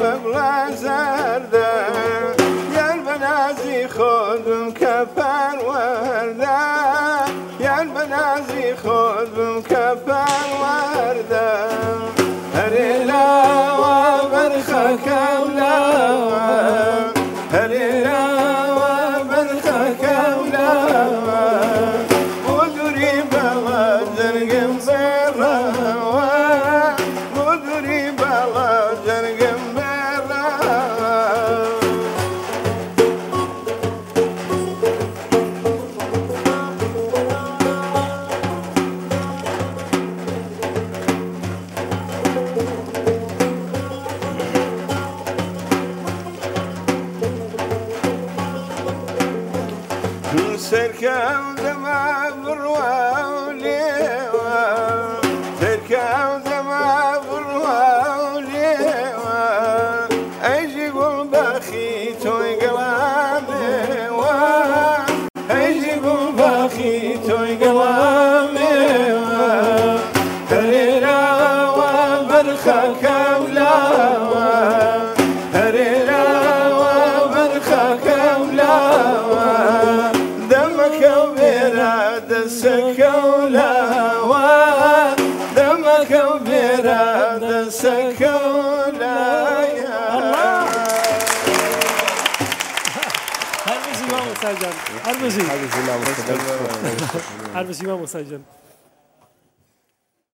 بلا زرده یار بنازی خودم که پرورده یار بنازی خودم که پرورده هری لاوا برخکم لاوا هری لاوا برخکم لاوا بودوری بلا جرگم برلاوا بودوری بلا جرگم سركم دمع بروا وليوا سركم دمع بروا وليوا اجي قول بخي توي قلامي اجي قول بخي توي قلامي هريرا وبرخك ولاوا هريرا وبرخك ولاوا سكولا دمك وبراد سكولا هر بزی ما مسجن